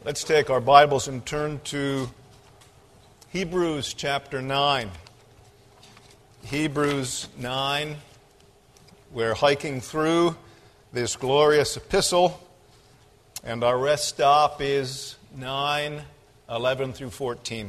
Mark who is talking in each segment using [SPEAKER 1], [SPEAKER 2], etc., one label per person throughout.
[SPEAKER 1] Let's take our Bibles and turn to Hebrews chapter 9. Hebrews 9. We're hiking through this glorious epistle, and our rest stop is 9:11 through 14.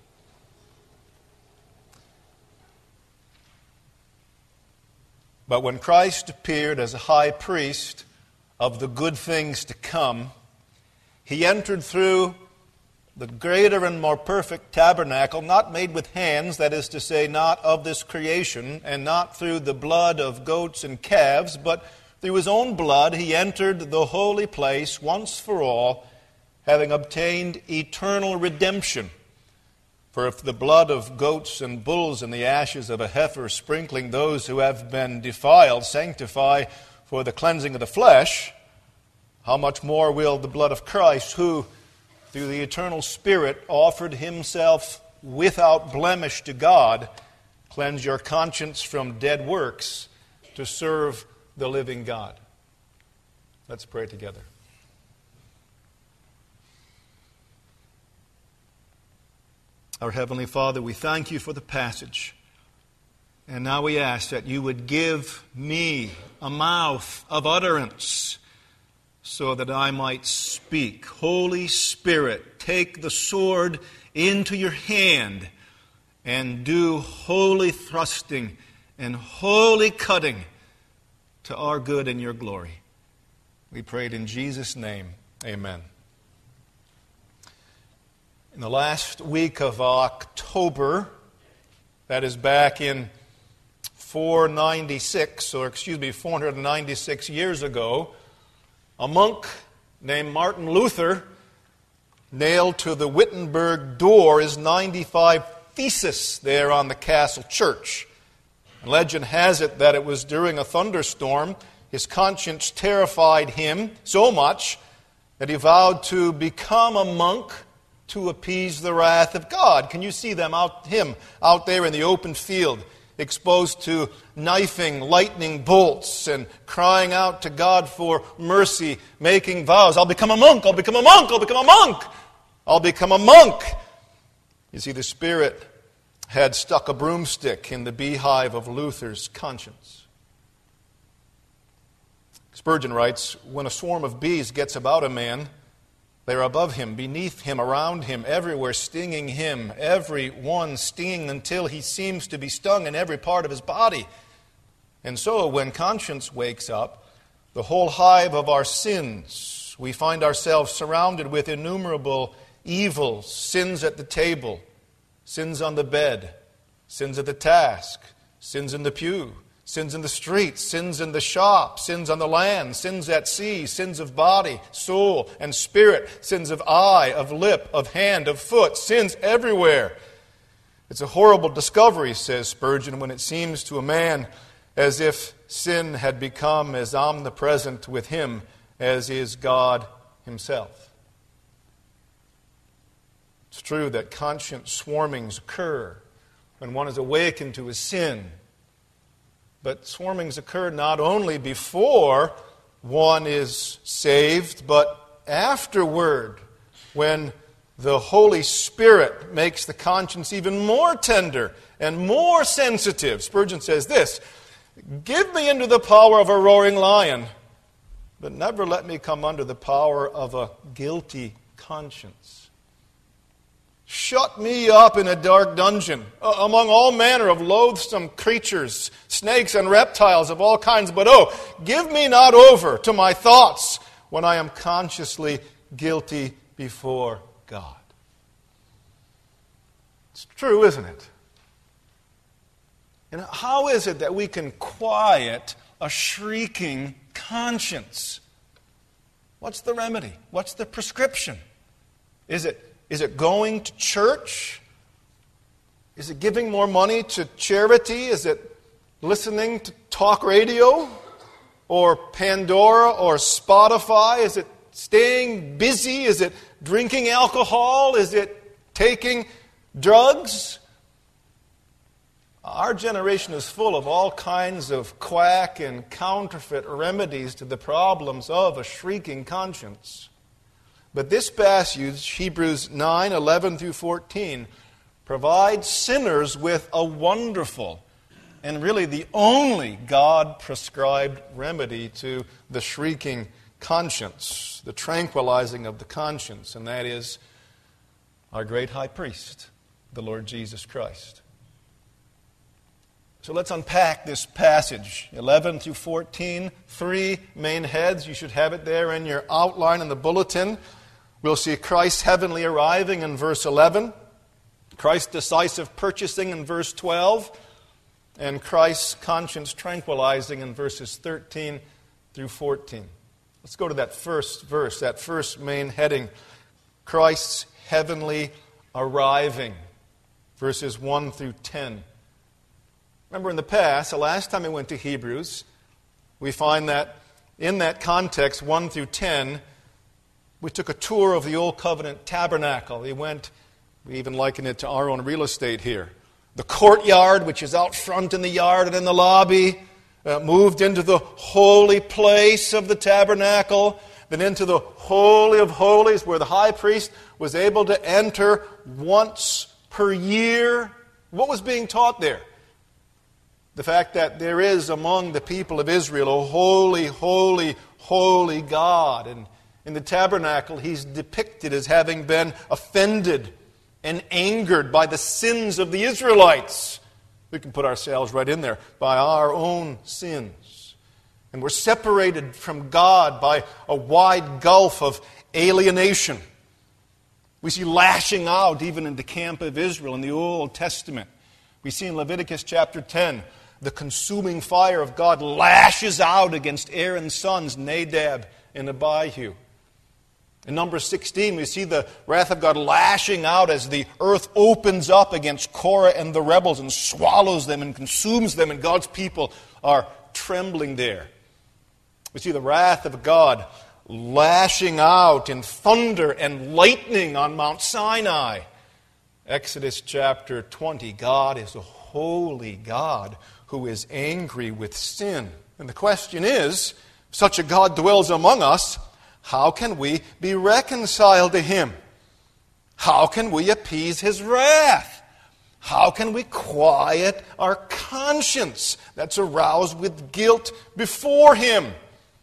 [SPEAKER 1] But when Christ appeared as a high priest of the good things to come, He entered through the greater and more perfect tabernacle, not made with hands, that is to say, not of this creation, and not through the blood of goats and calves, but through His own blood He entered the holy place once for all, having obtained eternal redemption. For if the blood of goats and bulls and the ashes of a heifer sprinkling those who have been defiled sanctify for the cleansing of the flesh, how much more will the blood of Christ, who, through the eternal Spirit, offered Himself without blemish to God, cleanse your conscience from dead works to serve the living God. Let's pray together. Our Heavenly Father, we thank You for the passage. And now we ask that You would give me a mouth of utterance so that I might speak. Holy Spirit, take the sword into Your hand and do holy thrusting and holy cutting to our good and Your glory. We pray it in Jesus' name. Amen. In the last week of October, that is back in 496 years ago, a monk named Martin Luther nailed to the Wittenberg door his 95 Theses there on the castle church. And legend has it that it was during a thunderstorm. His conscience terrified him so much that he vowed to become a monk to appease the wrath of God. Can you see him out there in the open field, exposed to knifing, lightning bolts, and crying out to God for mercy, making vows? I'll become a monk, I'll become a monk, I'll become a monk, I'll become a monk. You see, the Spirit had stuck a broomstick in the beehive of Luther's conscience. Spurgeon writes, when a swarm of bees gets about a man, they are above him, beneath him, around him, everywhere, stinging him, every one stinging until he seems to be stung in every part of his body. And so, when conscience wakes up, the whole hive of our sins, we find ourselves surrounded with innumerable evils, sins at the table, sins on the bed, sins at the task, sins in the pew, sins in the streets, sins in the shop, sins on the land, sins at sea, sins of body, soul, and spirit, sins of eye, of lip, of hand, of foot, sins everywhere. It's a horrible discovery, says Spurgeon, when it seems to a man as if sin had become as omnipresent with him as is God Himself. It's true that conscience swarmings occur when one is awakened to his sin. But swarmings occur not only before one is saved, but afterward, when the Holy Spirit makes the conscience even more tender and more sensitive. Spurgeon says this, give me into the power of a roaring lion, but never let me come under the power of a guilty conscience. Shut me up in a dark dungeon among all manner of loathsome creatures, snakes and reptiles of all kinds. But give me not over to my thoughts when I am consciously guilty before God. It's true, isn't it? And how is it that we can quiet a shrieking conscience? What's the remedy? What's the prescription? Is it going to church? Is it giving more money to charity? Is it listening to talk radio or Pandora or Spotify? Is it staying busy? Is it drinking alcohol? Is it taking drugs? Our generation is full of all kinds of quack and counterfeit remedies to the problems of a shrieking conscience. But this passage, Hebrews 9, 11 through 14, provides sinners with a wonderful and really the only God-prescribed remedy to the shrieking conscience, the tranquilizing of the conscience, and that is our great high priest, the Lord Jesus Christ. So let's unpack this passage, 11 through 14, three main heads. You should have it there in your outline in the bulletin. We'll see Christ's heavenly arriving in verse 11, Christ's decisive purchasing in verse 12, and Christ's conscience tranquilizing in verses 13 through 14. Let's go to that first verse, that first main heading, Christ's heavenly arriving, verses 1 through 10. Remember in the past, the last time we went to Hebrews, we find that in that context, 1 through 10, we took a tour of the Old Covenant tabernacle. We even likened it to our own real estate here. The courtyard, which is out front in the yard and in the lobby, moved into the holy place of the tabernacle, then into the Holy of Holies, where the high priest was able to enter once per year. What was being taught there? The fact that there is among the people of Israel a holy, holy, holy God. And in the tabernacle, he's depicted as having been offended and angered by the sins of the Israelites. We can put ourselves right in there, by our own sins. And we're separated from God by a wide gulf of alienation. We see lashing out even in the camp of Israel in the Old Testament. We see in Leviticus chapter 10, the consuming fire of God lashes out against Aaron's sons, Nadab and Abihu. In Numbers 16, we see the wrath of God lashing out as the earth opens up against Korah and the rebels and swallows them and consumes them, and God's people are trembling there. We see the wrath of God lashing out in thunder and lightning on Mount Sinai. Exodus chapter 20, God is a holy God who is angry with sin. And the question is, such a God dwells among us, how can we be reconciled to Him? How can we appease His wrath? How can we quiet our conscience that's aroused with guilt before Him?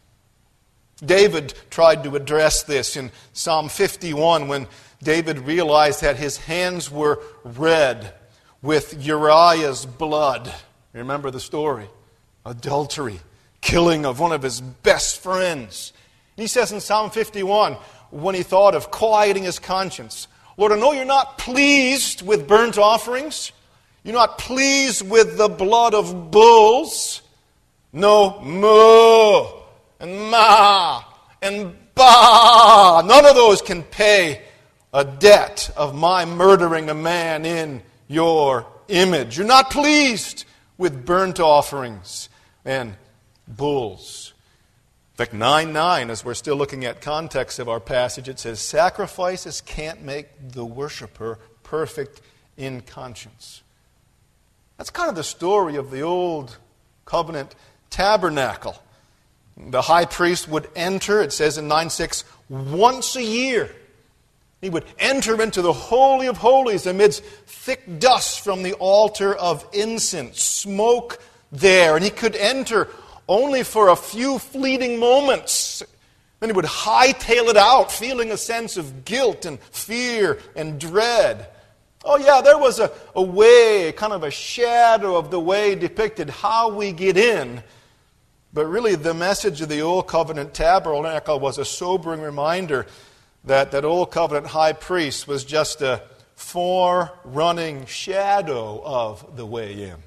[SPEAKER 1] David tried to address this in Psalm 51 when David realized that his hands were red with Uriah's blood. Remember the story? Adultery, killing of one of his best friends. He says in Psalm 51, when he thought of quieting his conscience, Lord, I know you're not pleased with burnt offerings. You're not pleased with the blood of bulls. No, moo and ma and ba. None of those can pay a debt of my murdering a man in your image. You're not pleased with burnt offerings and bulls. In fact, 9:9, as we're still looking at context of our passage, it says, sacrifices can't make the worshiper perfect in conscience. That's kind of the story of the Old Covenant tabernacle. The high priest would enter, it says in 9:6, once a year. He would enter into the Holy of Holies amidst thick dust from the altar of incense, smoke there, and he could enter only for a few fleeting moments. Then he would hightail it out, feeling a sense of guilt and fear and dread. Oh yeah, there was a way, kind of a shadow of the way depicted how we get in. But really the message of the Old Covenant tabernacle was a sobering reminder that Old Covenant high priest was just a forerunning shadow of the way in.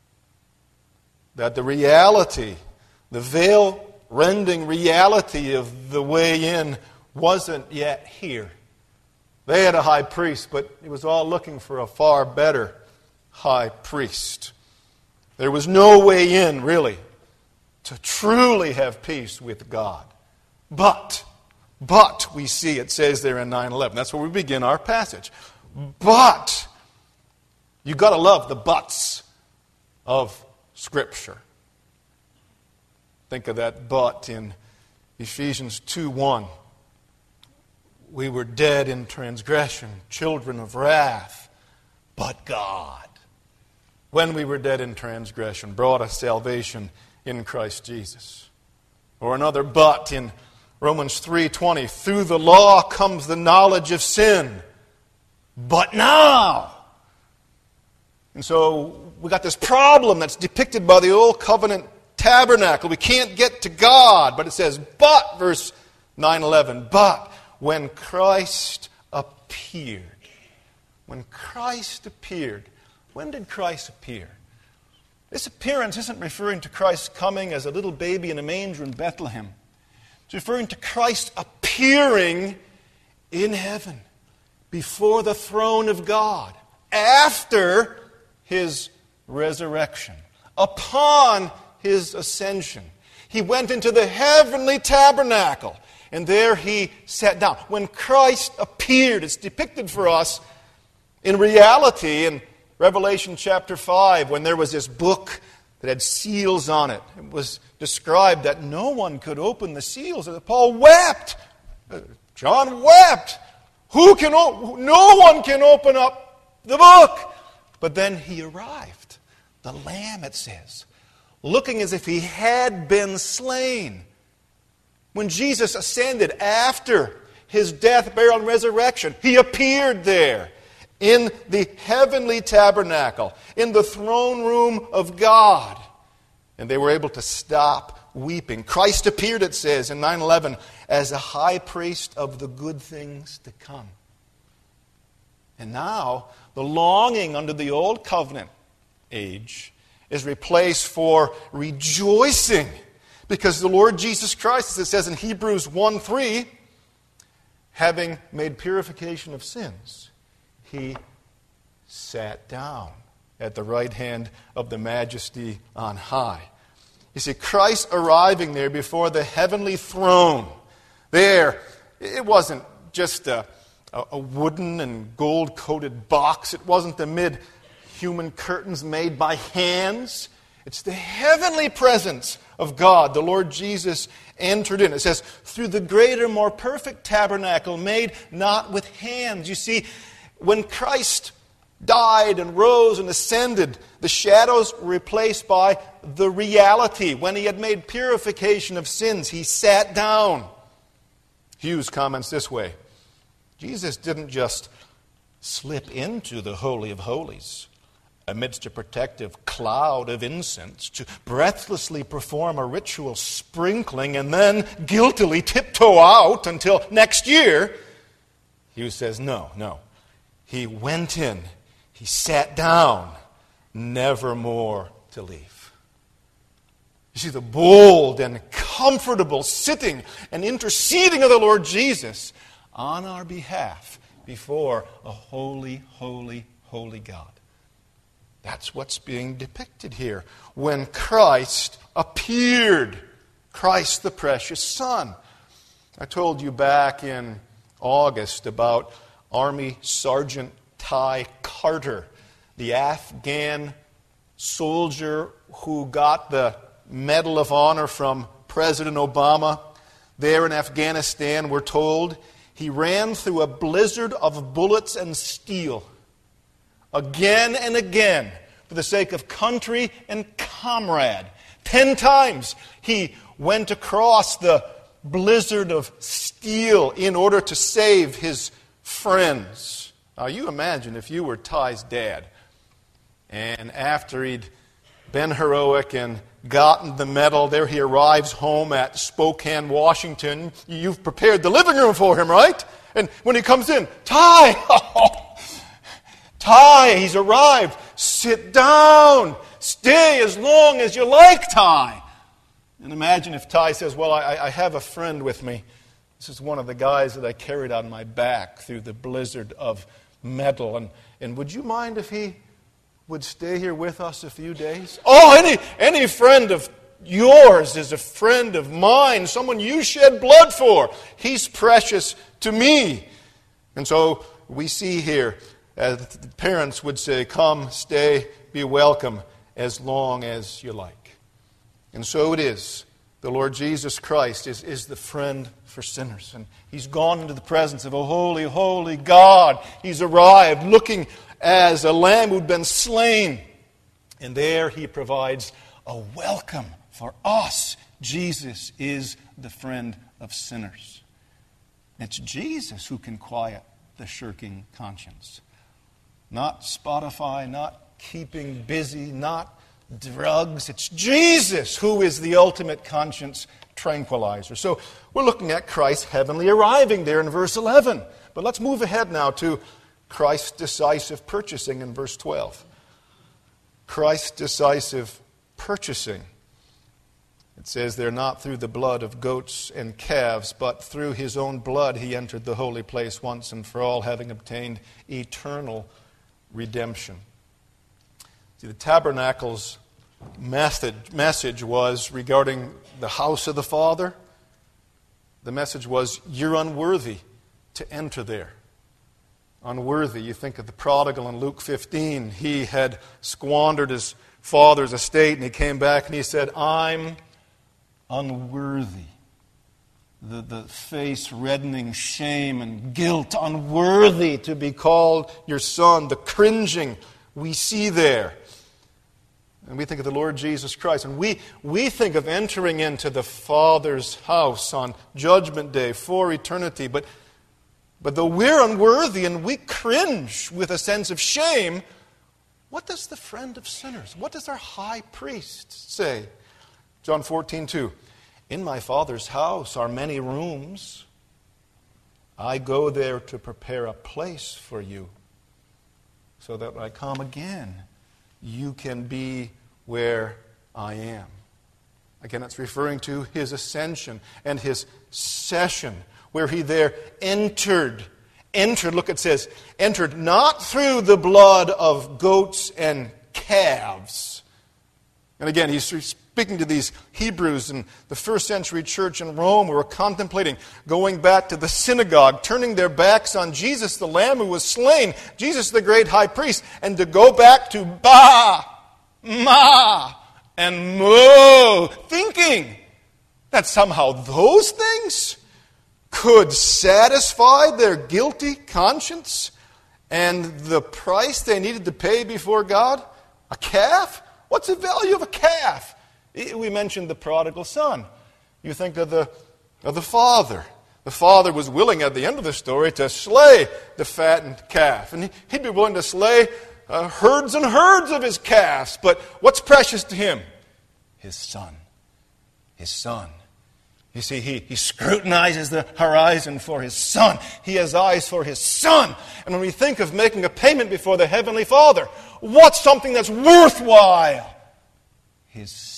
[SPEAKER 1] That the reality, the veil-rending reality of the way in wasn't yet here. They had a high priest, but it was all looking for a far better high priest. There was no way in, really, to truly have peace with God. But, we see, it says there in 9:11. That's where we begin our passage. But, you've got to love the buts of Scripture. Think of that but in Ephesians 2:1. we were dead in transgression, children of wrath. But God, when we were dead in transgression, brought us salvation in Christ Jesus. Or another but in Romans 3:20, through the law comes the knowledge of sin. But now. And so we got this problem that's depicted by the Old Covenant tabernacle. We can't get to God. But it says, but, verse 9:11, but when Christ appeared. When Christ appeared. When did Christ appear? This appearance isn't referring to Christ coming as a little baby in a manger in Bethlehem. It's referring to Christ appearing in heaven before the throne of God after His resurrection, upon His ascension. He went into the heavenly tabernacle, and there He sat down. When Christ appeared, it's depicted for us in reality in Revelation chapter 5, when there was this book that had seals on it. It was described that no one could open the seals. Paul wept. John wept. No one can open up the book. But then He arrived. The Lamb, it says, looking as if He had been slain. When Jesus ascended after His death, burial, and resurrection, He appeared there in the heavenly tabernacle, in the throne room of God. And they were able to stop weeping. Christ appeared, it says in 9:11, as a high priest of the good things to come. And now, the longing under the old covenant age is replaced for rejoicing. Because the Lord Jesus Christ, as it says in Hebrews 1:3, having made purification of sins, He sat down at the right hand of the Majesty on high. You see, Christ arriving there before the heavenly throne, there, it wasn't just a wooden and gold-coated box. It wasn't amid human curtains made by hands. It's the heavenly presence of God. The Lord Jesus entered in. It says, through the greater, more perfect tabernacle made not with hands. You see, when Christ died and rose and ascended, the shadows were replaced by the reality. When He had made purification of sins, He sat down. Hughes comments this way: Jesus didn't just slip into the Holy of Holies amidst a protective cloud of incense to breathlessly perform a ritual sprinkling and then guiltily tiptoe out until next year. Hughes says, no. He went in, He sat down, never more to leave. You see, the bold and comfortable sitting and interceding of the Lord Jesus on our behalf before a holy, holy, holy God. That's what's being depicted here. When Christ appeared, Christ the precious Son. I told you back in August about Army Sergeant Ty Carter, the Afghan soldier who got the Medal of Honor from President Obama. There in Afghanistan, we're told, he ran through a blizzard of bullets and steel again and again for the sake of country and comrade. 10 times he went across the blizzard of steel in order to save his friends. Now you imagine if you were Ty's dad, and after he'd been heroic and gotten the medal, there he arrives home at Spokane, Washington. You've prepared the living room for him, right? And when he comes in, Ty! Ty, he's arrived. Sit down. Stay as long as you like, Ty. And imagine if Ty says, well, I have a friend with me. This is one of the guys that I carried on my back through the blizzard of metal. And would you mind if he would stay here with us a few days? Oh, any friend of yours is a friend of mine, someone you shed blood for. He's precious to me. And so we see here, the parents would say, come, stay, be welcome, as long as you like. And so it is. The Lord Jesus Christ is the friend for sinners. And He's gone into the presence of a holy, holy God. He's arrived looking as a lamb who'd been slain. And there He provides a welcome for us. Jesus is the friend of sinners. It's Jesus who can quiet the shirking conscience. Not Spotify, not keeping busy, not drugs. It's Jesus who is the ultimate conscience tranquilizer. So we're looking at Christ's heavenly arriving there in verse 11. But let's move ahead now to Christ's decisive purchasing in verse 12. Christ's decisive purchasing. It says there, not through the blood of goats and calves, but through His own blood He entered the holy place once and for all, having obtained eternal redemption. See, the tabernacle's message was regarding the house of the Father. The message was, you're unworthy to enter there. Unworthy. You think of the prodigal in Luke 15. He had squandered his father's estate, and he came back and he said, I'm unworthy. The face reddening shame and guilt, unworthy to be called your son. The cringing we see there. And we think of the Lord Jesus Christ. And we think of entering into the Father's house on Judgment Day for eternity. But though we're unworthy and we cringe with a sense of shame, what does the friend of sinners, what does our high priest say? John 14:2. In my Father's house are many rooms. I go there to prepare a place for you, so that when I come again, you can be where I am. Again, that's referring to His ascension and His session, where He there entered, look, it says, entered not through the blood of goats and calves. And again, He's speaking to these Hebrews in the first century church in Rome who were contemplating going back to the synagogue, turning their backs on Jesus, the Lamb who was slain, Jesus the great high priest, and to go back to Ba, Ma, and Mo, thinking that somehow those things could satisfy their guilty conscience and the price they needed to pay before God. A calf? What's the value of a calf? We mentioned the prodigal son. You think of the father. The father was willing at the end of the story to slay the fattened calf. And he'd be willing to slay herds and herds of his calves. But what's precious to him? His son. His son. You see, he scrutinizes the horizon for his son. He has eyes for his son. And when we think of making a payment before the Heavenly Father, what's something that's worthwhile? His son.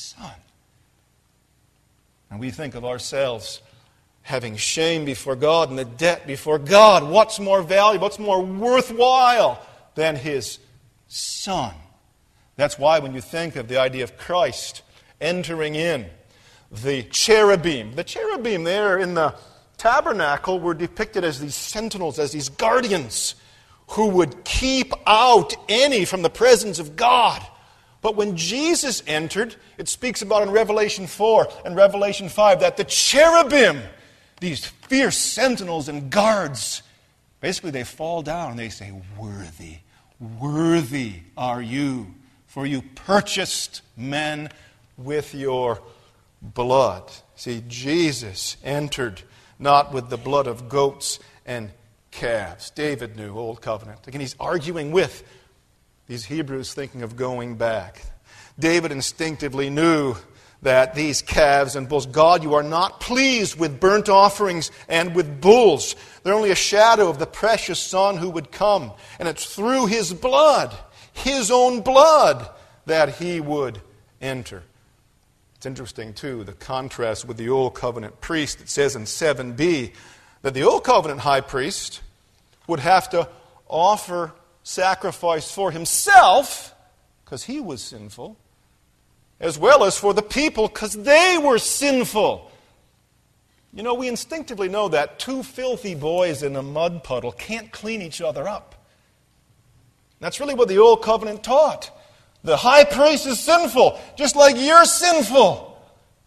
[SPEAKER 1] And we think of ourselves having shame before God and the debt before God. What's more valuable, what's more worthwhile than His Son? That's why when you think of the idea of Christ entering in, the cherubim there in the tabernacle were depicted as these sentinels, as these guardians who would keep out any from the presence of God. But when Jesus entered, it speaks about in Revelation 4 and Revelation 5 that the cherubim, these fierce sentinels and guards, basically they fall down and they say, worthy, worthy are you, for you purchased men with your blood. See, Jesus entered not with the blood of goats and calves. David knew, Old Covenant. Again, he's arguing with these Hebrews thinking of going back. David instinctively knew that these calves and bulls, God, you are not pleased with burnt offerings and with bulls. They're only a shadow of the precious Son who would come. And it's through His blood, His own blood, that He would enter. It's interesting, too, the contrast with the Old Covenant priest. It says in 7b that the Old Covenant high priest would have to offer sacrifice for himself, because he was sinful, as well as for the people, because they were sinful. You know, we instinctively know that two filthy boys in a mud puddle can't clean each other up. That's really what the Old Covenant taught. The high priest is sinful, just like you're sinful.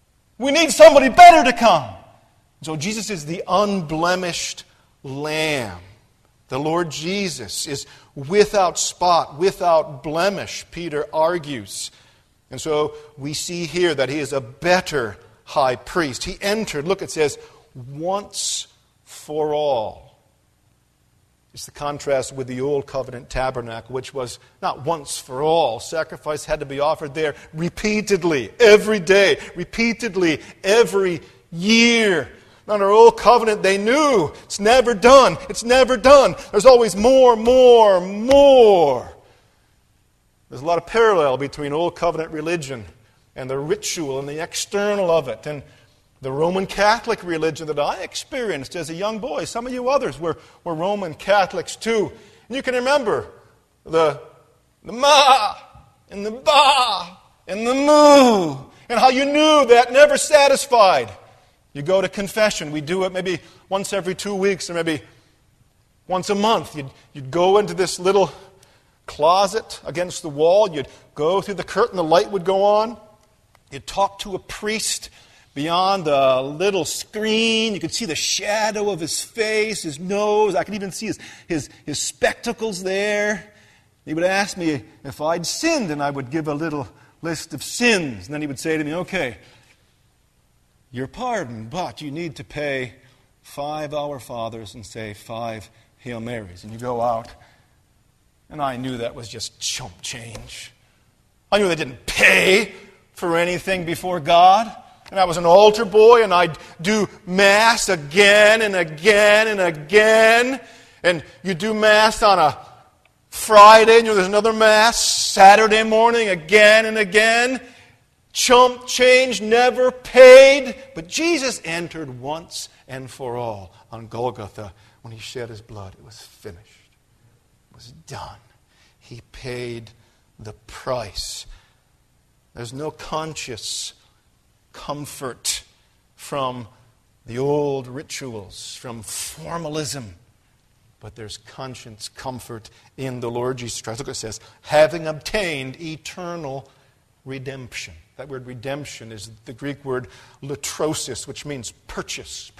[SPEAKER 1] We need somebody better to come. So Jesus is the unblemished Lamb. The Lord Jesus is without spot, without blemish, Peter argues. And so we see here that he is a better high priest. He entered, look, it says, once for all. It's the contrast with the old covenant tabernacle, which was not once for all. Sacrifice had to be offered there repeatedly, every day, repeatedly, every year. Under old covenant, they knew it's never done. It's never done. There's always more, more, more. There's a lot of parallel between old covenant religion and the ritual and the external of it. And the Roman Catholic religion that I experienced as a young boy. Some of you others were Roman Catholics too. And you can remember the ma and the ba and the moo and how you knew that never satisfied. You go to confession. We do it maybe once every 2 weeks or maybe once a month. You'd go into this little closet against the wall. You'd go through the curtain. The light would go on. You'd talk to a priest beyond a little screen. You could see the shadow of his face, his nose. I could even see his spectacles there. He would ask me if I'd sinned, and I would give a little list of sins. And then he would say to me, okay, you're pardoned, but you need to pay 5 Our Fathers and say 5 Hail Marys. And you go out. And I knew that was just chump change. I knew they didn't pay for anything before God. And I was an altar boy, and I'd do Mass again and again and again. And you do Mass on a Friday, and there's another Mass Saturday morning again and again. Chump change, never paid. But Jesus entered once and for all on Golgotha when he shed his blood. It was finished. It was done. He paid the price. There's no conscious comfort from the old rituals, from formalism. But there's conscience comfort in the Lord Jesus Christ. Look what it says, having obtained eternal redemption. That word redemption is the Greek word latrosis, which means purchase.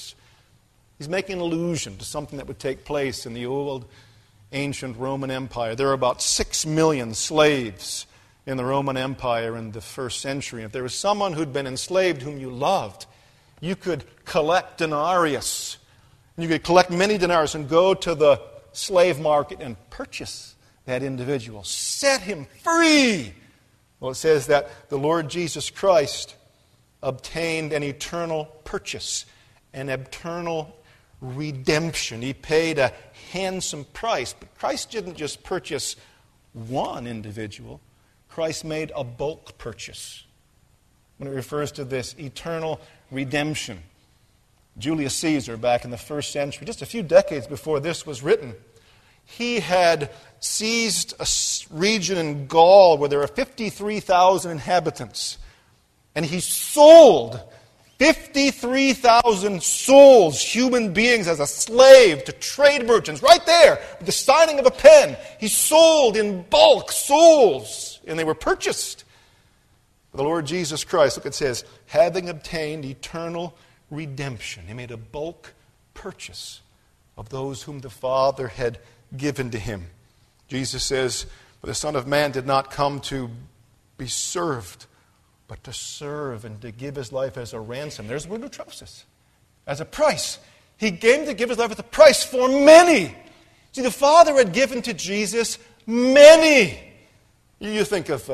[SPEAKER 1] He's making an allusion to something that would take place in the old ancient Roman Empire. There were about 6 million slaves in the Roman Empire in the first century. If there was someone who'd been enslaved whom you loved, you could collect denarius. You could collect many denarius and go to the slave market and purchase that individual. Set him free. Well, it says that the Lord Jesus Christ obtained an eternal purchase, an eternal redemption. He paid a handsome price. But Christ didn't just purchase one individual. Christ made a bulk purchase when it refers to this eternal redemption. Julius Caesar, back in the first century, just a few decades before this was written, he had seized a region in Gaul where there are 53,000 inhabitants. And he sold 53,000 souls, human beings, as a slave to trade merchants. Right there, with the signing of a pen. He sold in bulk souls, and they were purchased. The Lord Jesus Christ, look, it says, having obtained eternal redemption. He made a bulk purchase of those whom the Father had given to him. Jesus says, for the Son of Man did not come to be served, but to serve and to give his life as a ransom. There's the word latrosis. As a price. He came to give his life as a price for many. See, the Father had given to Jesus many. You think of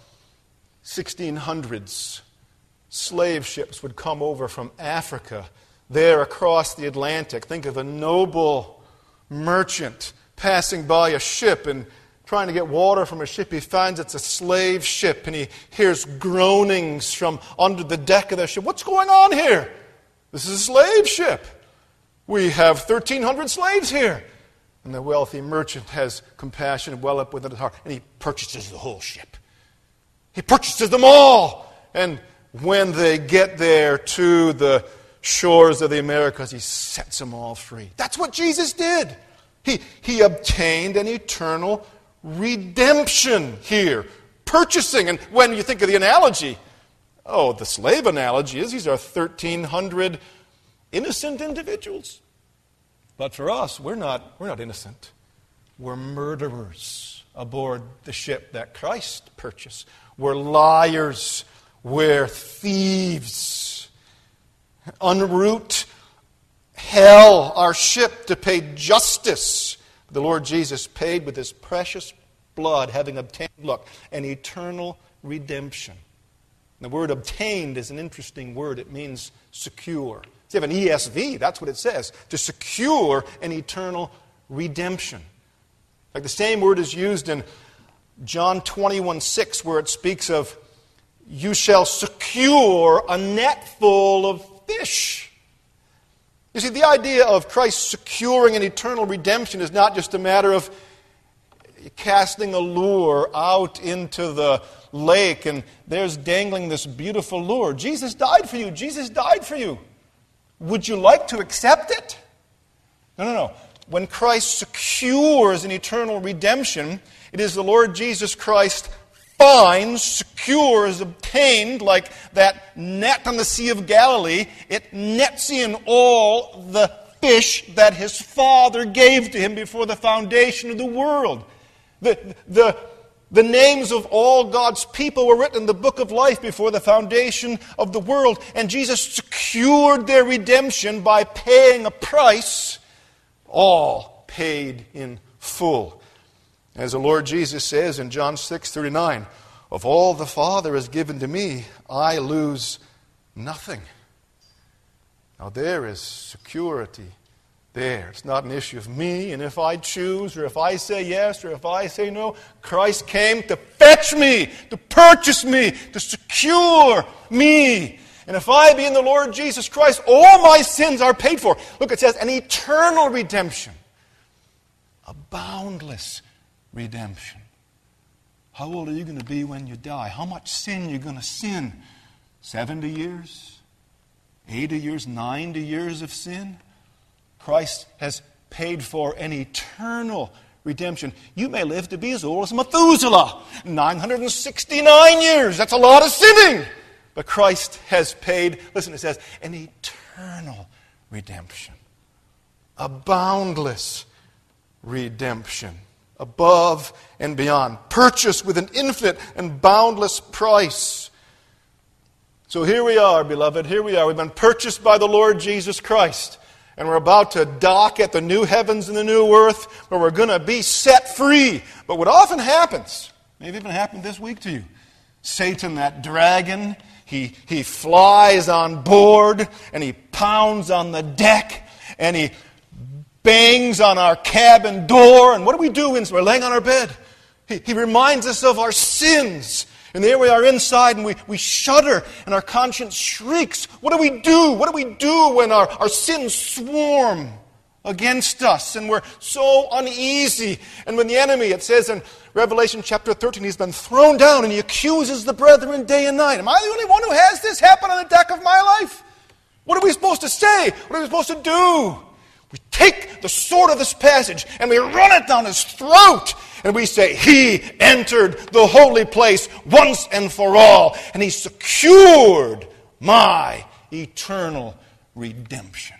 [SPEAKER 1] 1600s. Slave ships would come over from Africa, there across the Atlantic. Think of a noble merchant passing by a ship and trying to get water from a ship. He finds it's a slave ship, and he hears groanings from under the deck of the ship. What's going on here? This is a slave ship. We have 1,300 slaves here. And the wealthy merchant has compassion well up within his heart, and he purchases the whole ship. He purchases them all. And when they get there to the shores of the Americas, he sets them all free. That's what Jesus did. He obtained an eternal redemption here. Purchasing. And when you think of the analogy, Oh, the slave analogy is these are 1,300 innocent individuals. But for us, we're not innocent. We're murderers aboard the ship that Christ purchased. We're liars. We're thieves. En route, hell, our ship, to pay justice. The Lord Jesus paid with His precious blood, having obtained, look, an eternal redemption. The word obtained is an interesting word. It means secure. If you have an ESV, that's what it says. To secure an eternal redemption. Like the same word is used in John 21:6, where it speaks of, you shall secure a net full of fish. You see, the idea of Christ securing an eternal redemption is not just a matter of casting a lure out into the lake and there's dangling this beautiful lure. Jesus died for you. Jesus died for you. Would you like to accept it? No. When Christ secures an eternal redemption, it is the Lord Jesus Christ finds, secures, obtained, like that net on the Sea of Galilee. It nets in all the fish that His Father gave to Him before the foundation of the world. The names of all God's people were written in the book of life before the foundation of the world. And Jesus secured their redemption by paying a price, all paid in full. As the Lord Jesus says in John 6:39, of all the Father has given to me, I lose nothing. Now there is security there. It's not an issue of me, and if I choose, or if I say yes, or if I say no. Christ came to fetch me, to purchase me, to secure me. And if I be in the Lord Jesus Christ, all my sins are paid for. Look, it says an eternal redemption. A boundless redemption. How old are you going to be when you die? How much sin are you going to sin? 70 years? 80 years? 90 years of sin? Christ has paid for an eternal redemption. You may live to be as old as Methuselah. 969 years. That's a lot of sinning. But Christ has paid, listen, it says, an eternal redemption. A boundless redemption. Above and beyond. Purchased with an infinite and boundless price. So here we are, beloved. Here we are. We've been purchased by the Lord Jesus Christ. And we're about to dock at the new heavens and the new earth where we're going to be set free. But what often happens, maybe even happened this week to you, Satan, that dragon, he flies on board and he pounds on the deck and he bangs on our cabin door. And what do when we're laying on our bed? He reminds us of our sins. And there we are inside and we shudder and our conscience shrieks. What do we do? What do we do when our sins swarm against us and we're so uneasy? And when the enemy, it says in Revelation chapter 13, he's been thrown down and he accuses the brethren day and night. Am I the only one who has this happen on the deck of my life? What are we supposed to say? What are we supposed to do? We take the sword of this passage and we run it down his throat. And we say, He entered the holy place once and for all. And He secured my eternal redemption.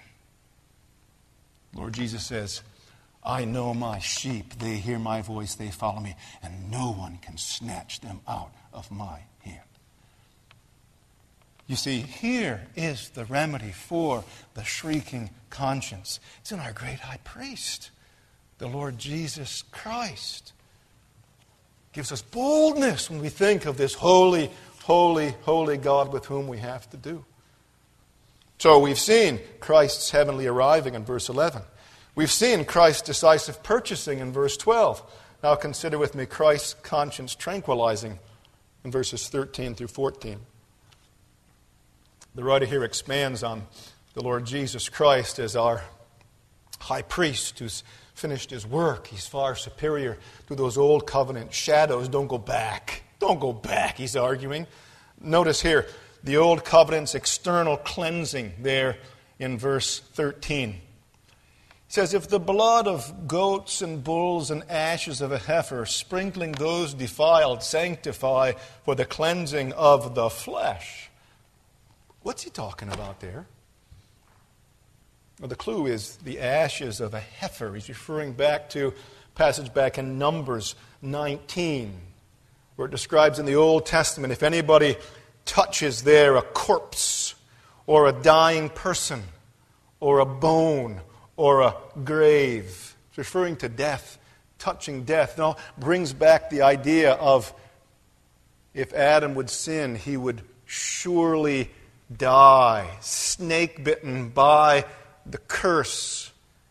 [SPEAKER 1] Lord Jesus says, I know my sheep. They hear my voice. They follow me. And no one can snatch them out of my hand. You see, here is the remedy for the shrieking conscience. It's in our great high priest, the Lord Jesus Christ. Gives us boldness when we think of this holy, holy, holy God with whom we have to do. So we've seen Christ's heavenly arriving in verse 11. We've seen Christ's decisive purchasing in verse 12. Now consider with me Christ's conscience tranquilizing in verses 13 through 14. The writer here expands on the Lord Jesus Christ as our high priest who's finished his work. He's far superior to those old covenant shadows. Don't go back. Don't go back, he's arguing. Notice here the old covenant's external cleansing there in verse 13. He says, if the blood of goats and bulls and ashes of a heifer, sprinkling those defiled, sanctify for the cleansing of the flesh, What's he talking about there? Well, the clue is the ashes of a heifer. He's referring back to a passage back in Numbers 19, where it describes in the Old Testament, if anybody touches there a corpse or a dying person or a bone or a grave, it's referring to death, touching death. It all brings back the idea of if Adam would sin, he would surely die, snake-bitten by the curse.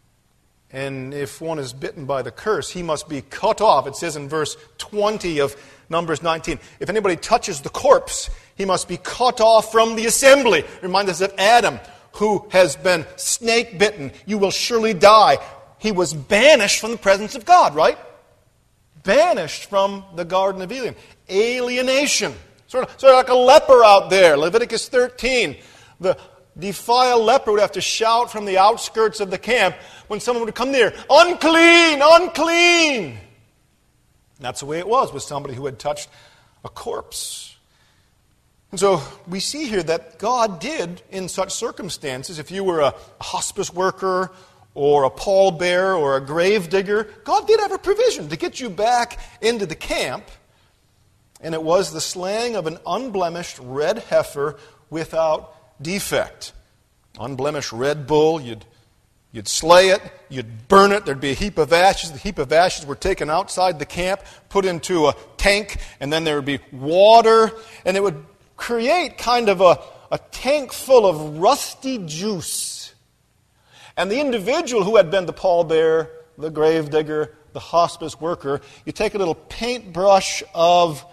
[SPEAKER 1] And if one is bitten by the curse, he must be cut off. It says in verse 20 of Numbers 19, if anybody touches the corpse, he must be cut off from the assembly. Remind us of Adam, who has been snake-bitten. You will surely die. He was banished from the presence of God, right? Banished from the Garden of Eden. Alienation. Sort of like a leper out there. Leviticus 13. The defiled leper would have to shout from the outskirts of the camp when someone would come near, unclean, unclean. And that's the way it was with somebody who had touched a corpse. And so we see here that God did, in such circumstances, if you were a hospice worker or a pallbearer or a grave digger, God did have a provision to get you back into the camp. And it was the slaying of an unblemished red heifer without defect. Unblemished red bull, you'd slay it, you'd burn it, there'd be a heap of ashes. The heap of ashes were taken outside the camp, put into a tank, and then there would be water, and it would create kind of a tank full of rusty juice. And the individual who had been the pallbearer, the grave digger, the hospice worker, you take a little paintbrush of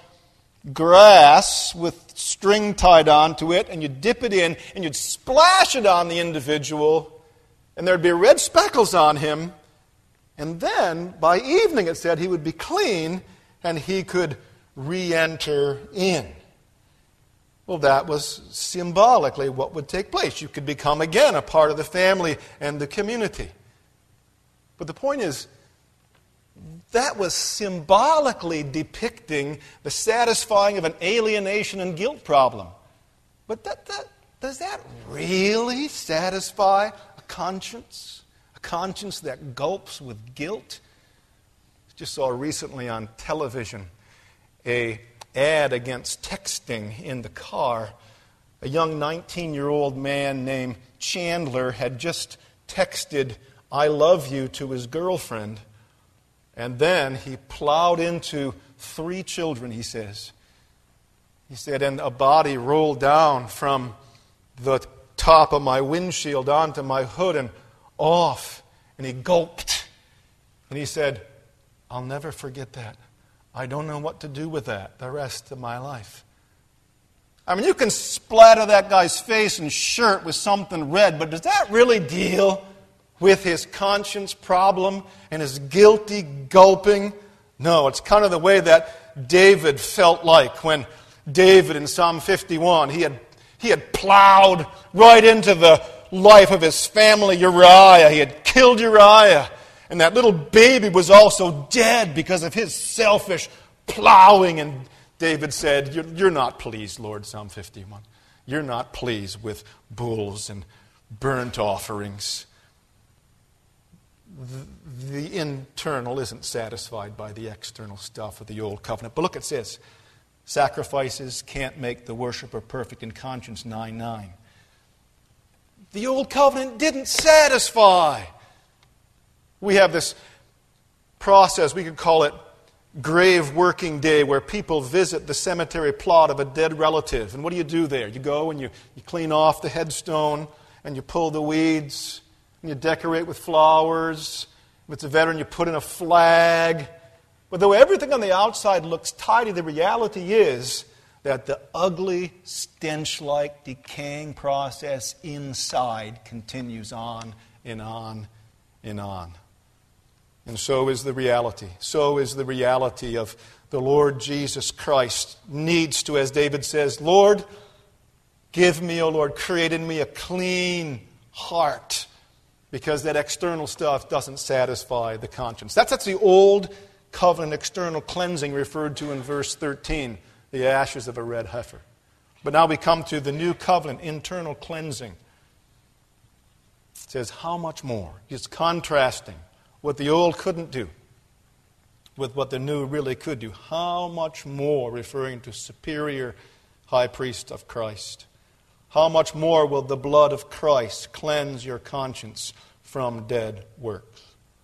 [SPEAKER 1] grass with string tied onto it, and you dip it in, and you'd splash it on the individual, and there'd be red speckles on him, and then, by evening, it said, he would be clean, and he could re-enter in. Well, that was symbolically what would take place. You could become again a part of the family and the community. But the point is, that was symbolically depicting the satisfying of an alienation and guilt problem. But does that really satisfy a conscience? A conscience that gulps with guilt? I just saw recently on television an ad against texting in the car. A young 19-year-old man named Chandler had just texted, "I love you," to his girlfriend. And then he plowed into 3 children, he says. He said, and a body rolled down from the top of my windshield onto my hood and off. And he gulped. And he said, I'll never forget that. I don't know what to do with that the rest of my life. I mean, you can splatter that guy's face and shirt with something red, but does that really deal with his conscience problem and his guilty gulping? No, it's kind of the way that David felt like when David in Psalm 51, he had plowed right into the life of his family, Uriah. He had killed Uriah. And that little baby was also dead because of his selfish plowing. And David said, you're not pleased, Lord, Psalm 51. You're not pleased with bulls and burnt offerings. The internal isn't satisfied by the external stuff of the old covenant. But look, it says, sacrifices can't make the worshiper perfect in conscience, 9:9. The old covenant didn't satisfy. We have this process, we could call it grave working day, where people visit the cemetery plot of a dead relative. And what do you do there? You go and you clean off the headstone, and you pull the weeds, and you decorate with flowers. If it's a veteran, you put in a flag. But though everything on the outside looks tidy, the reality is that the ugly, stench-like, decaying process inside continues on and on and on. And so is the reality. So is the reality of the Lord Jesus Christ needs to, as David says, Lord, give me, O Lord, create in me a clean heart. Because that external stuff doesn't satisfy the conscience. That's the old covenant external cleansing referred to in verse 13, the ashes of a red heifer. But now we come to the new covenant, internal cleansing. It says, how much more? It's contrasting what the old couldn't do with what the new really could do. How much more, referring to superior high priest of Christ. How much more will the blood of Christ cleanse your conscience from dead works?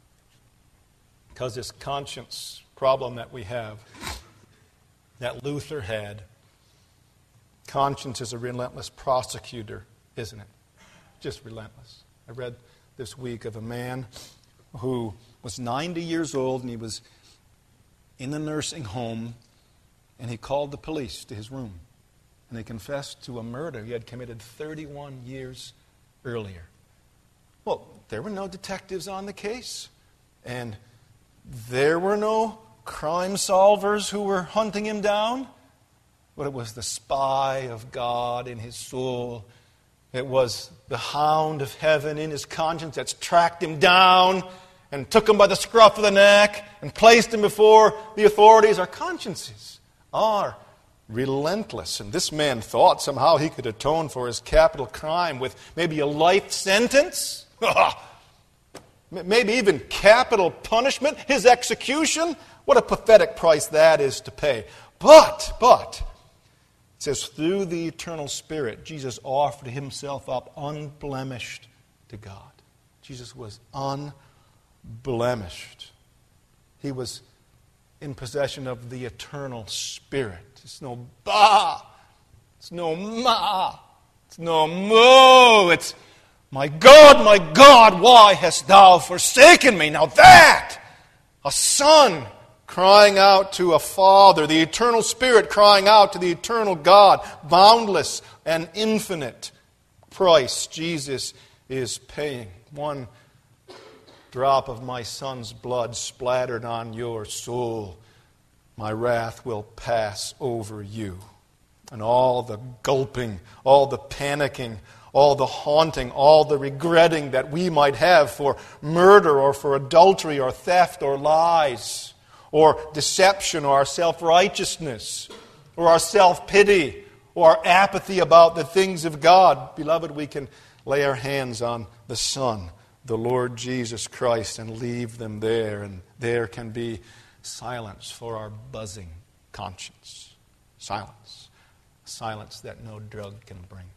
[SPEAKER 1] Because this conscience problem that we have, that Luther had, conscience is a relentless prosecutor, isn't it? Just relentless. I read this week of a man who was 90 years old and he was in the nursing home and he called the police to his room and he confessed to a murder he had committed 31 years earlier. Well, there were no detectives on the case and there were no crime solvers who were hunting him down, but it was the spy of God in his soul. It was the hound of heaven in his conscience that's tracked him down and took him by the scruff of the neck and placed him before the authorities. Our consciences are relentless. And this man thought somehow he could atone for his capital crime with maybe a life sentence. Maybe even capital punishment, his execution. What a pathetic price that is to pay. But, it says, through the eternal Spirit, Jesus offered himself up unblemished to God. Jesus was unblemished. He was in possession of the eternal Spirit. It's no ba, it's no ma, it's no mo, it's my God, why hast thou forsaken me? Now that, a son crying out to a Father, the eternal Spirit crying out to the eternal God, boundless and infinite price Jesus is paying. One drop of my Son's blood splattered on your soul, my wrath will pass over you. And all the gulping, all the panicking, all the haunting, all the regretting that we might have for murder or for adultery or theft or lies or deception or our self-righteousness or our self-pity or our apathy about the things of God. Beloved, we can lay our hands on the Son, the Lord Jesus Christ, and leave them there. And there can be silence for our buzzing conscience. Silence. Silence that no drug can bring.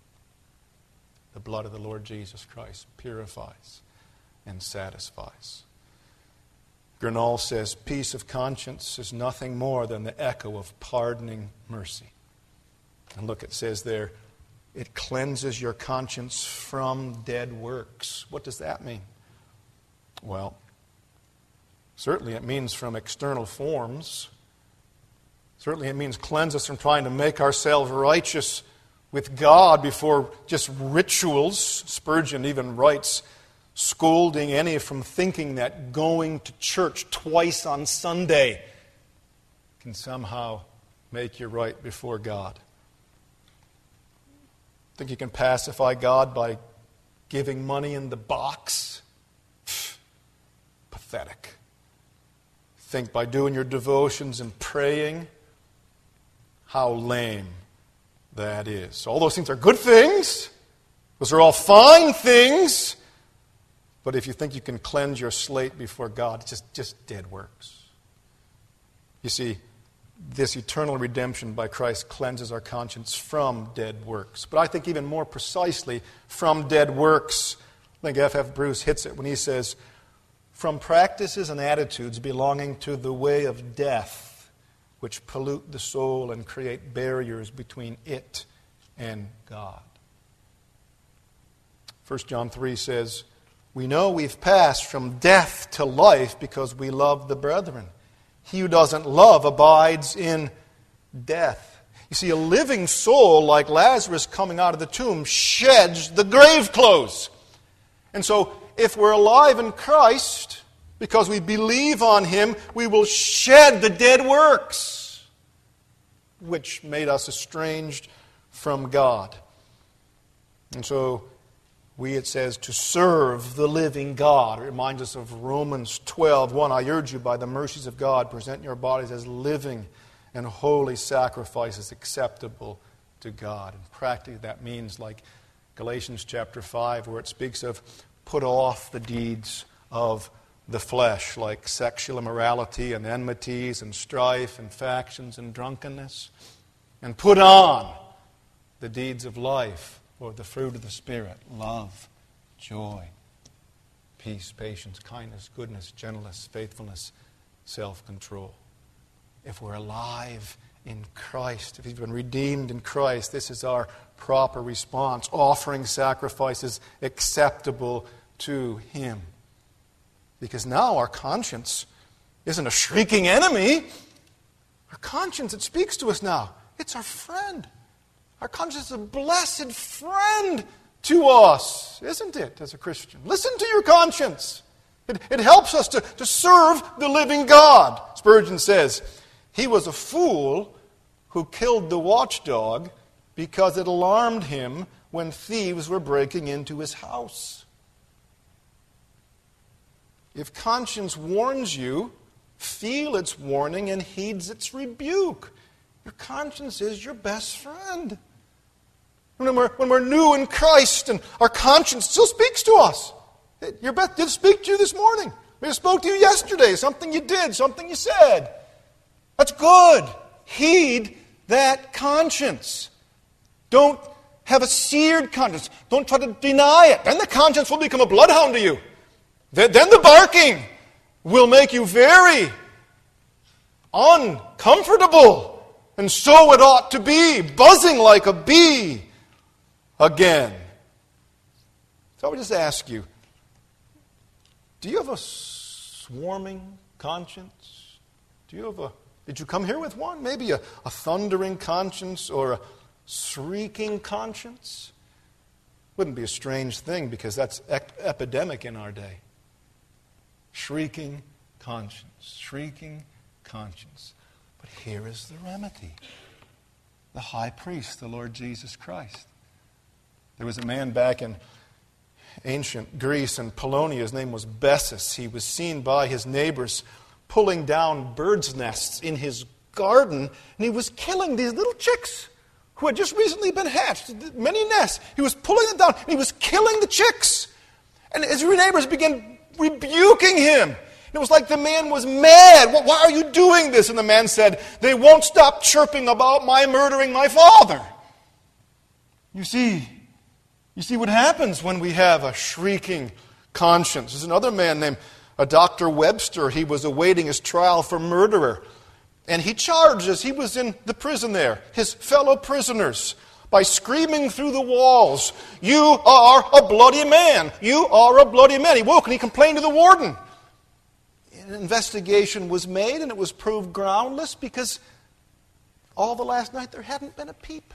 [SPEAKER 1] The blood of the Lord Jesus Christ purifies and satisfies. Grinnell says, peace of conscience is nothing more than the echo of pardoning mercy. And look, it says there, it cleanses your conscience from dead works. What does that mean? Well, certainly it means from external forms. Certainly it means cleanse us from trying to make ourselves righteous with God before just rituals. Spurgeon even writes, scolding any from thinking that going to church twice on Sunday can somehow make you right before God. Think you can pacify God by giving money in the box? Pathetic. Think by doing your devotions and praying? How lame that is. All those things are good things. Those are all fine things. But if you think you can cleanse your slate before God, it's just dead works. You see, this eternal redemption by Christ cleanses our conscience from dead works. But I think even more precisely, from dead works. I think F.F. Bruce hits it when he says, from practices and attitudes belonging to the way of death, which pollute the soul and create barriers between it and God. 1 John 3 says, we know we've passed from death to life because we love the brethren. He who doesn't love abides in death. You see, a living soul like Lazarus coming out of the tomb sheds the grave clothes. And so, if we're alive in Christ, because we believe on Him, we will shed the dead works, which made us estranged from God. And so, it says, to serve the living God. It reminds us of Romans 12:1. I urge you, by the mercies of God, present your bodies as living and holy sacrifices acceptable to God. And practically that means, like Galatians chapter 5, where it speaks of put off the deeds of the flesh, like sexual immorality and enmities and strife and factions and drunkenness, and put on the deeds of life, or the fruit of the Spirit: love, joy, peace, patience, kindness, goodness, gentleness, faithfulness, self-control. If we're alive in Christ, if we've been redeemed in Christ, this is our proper response, offering sacrifices acceptable to Him. Because now our conscience isn't a shrieking enemy. Our conscience, it speaks to us now. It's our friend. Our conscience is a blessed friend to us, isn't it, as a Christian? Listen to your conscience. It helps us to serve the living God. Spurgeon says, he was a fool who killed the watchdog because it alarmed him when thieves were breaking into his house. If conscience warns you, feel its warning and heeds its rebuke. Your conscience is your best friend. When we're new in Christ and our conscience still speaks to us. Your best did speak to you this morning. Maybe it spoke to you yesterday. Something you did, something you said. That's good. Heed that conscience. Don't have a seared conscience. Don't try to deny it. Then the conscience will become a bloodhound to you. Then the barking will make you very uncomfortable. And so it ought to be, buzzing like a bee again. So I would just ask you, do you have a swarming conscience? Did you come here with one? Maybe a thundering conscience or a shrieking conscience? Wouldn't be a strange thing, because that's epidemic in our day. Shrieking conscience. But here is the remedy. The high priest, the Lord Jesus Christ. There was a man back in ancient Greece and Polonia. His name was Bessus. He was seen by his neighbors pulling down birds' nests in his garden, and he was killing these little chicks who had just recently been hatched, many nests. He was pulling them down, and he was killing the chicks. And his neighbors began rebuking him. It was like the man was mad. Why are you doing this? And the man said, they won't stop chirping about my murdering my father. You see what happens when we have a shrieking conscience. There's another man named Dr. Webster. He was awaiting his trial for murder. And he charged, as he was in the prison there, his fellow prisoners by screaming through the walls, "You are a bloody man! You are a bloody man!" He woke and he complained to the warden. An investigation was made, and it was proved groundless, because all the last night there hadn't been a peep.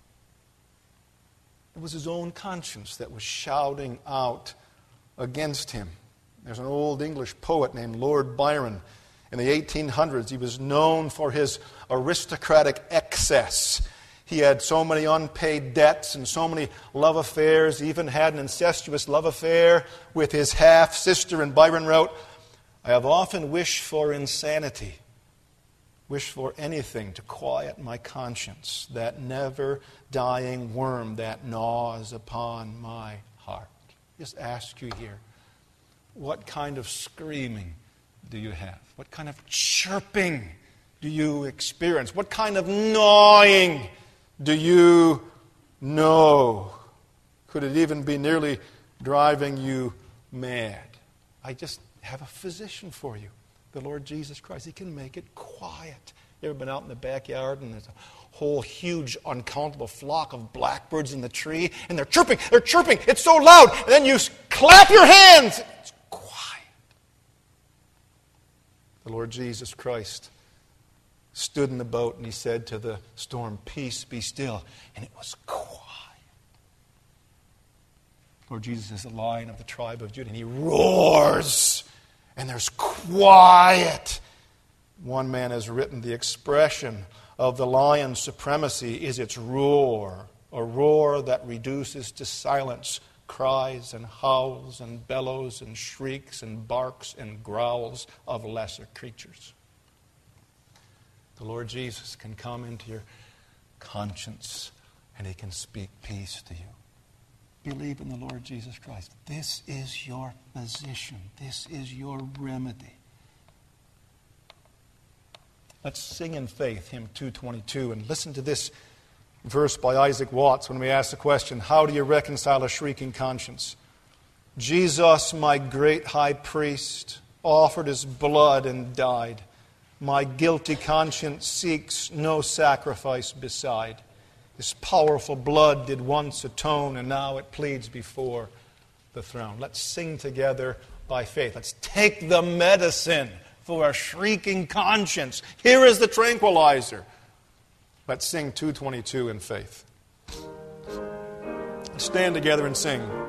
[SPEAKER 1] It was his own conscience that was shouting out against him. There's an old English poet named Lord Byron. In the 1800s, he was known for his aristocratic excess. He had so many unpaid debts and so many love affairs. He even had an incestuous love affair with his half-sister. And Byron wrote, "I have often wished for insanity, wished for anything to quiet my conscience, that never-dying worm that gnaws upon my heart." Just ask you here, what kind of screaming do you have? What kind of chirping do you experience? What kind of gnawing do you know? Could it even be nearly driving you mad? I just have a physician for you, the Lord Jesus Christ. He can make it quiet. You ever been out in the backyard and there's a whole huge uncountable flock of blackbirds in the tree, and they're chirping, it's so loud, and then you clap your hands. It's quiet. The Lord Jesus Christ stood in the boat and he said to the storm, "Peace, be still," and it was quiet. Lord Jesus is the Lion of the tribe of Judah, and he roars, and there's quiet. One man has written, the expression of the lion's supremacy is its roar, a roar that reduces to silence cries and howls and bellows and shrieks and barks and growls of lesser creatures. The Lord Jesus can come into your conscience and He can speak peace to you. Believe in the Lord Jesus Christ. This is your position. This is your remedy. Let's sing in faith, hymn 222, and listen to this verse by Isaac Watts when we ask the question, how do you reconcile a shrieking conscience? Jesus, my great high priest, offered His blood and died. My guilty conscience seeks no sacrifice beside. His powerful blood did once atone, and now it pleads before the throne. Let's sing together by faith. Let's take the medicine for a shrieking conscience. Here is the tranquilizer. Let's sing 222 in faith. Stand together and sing.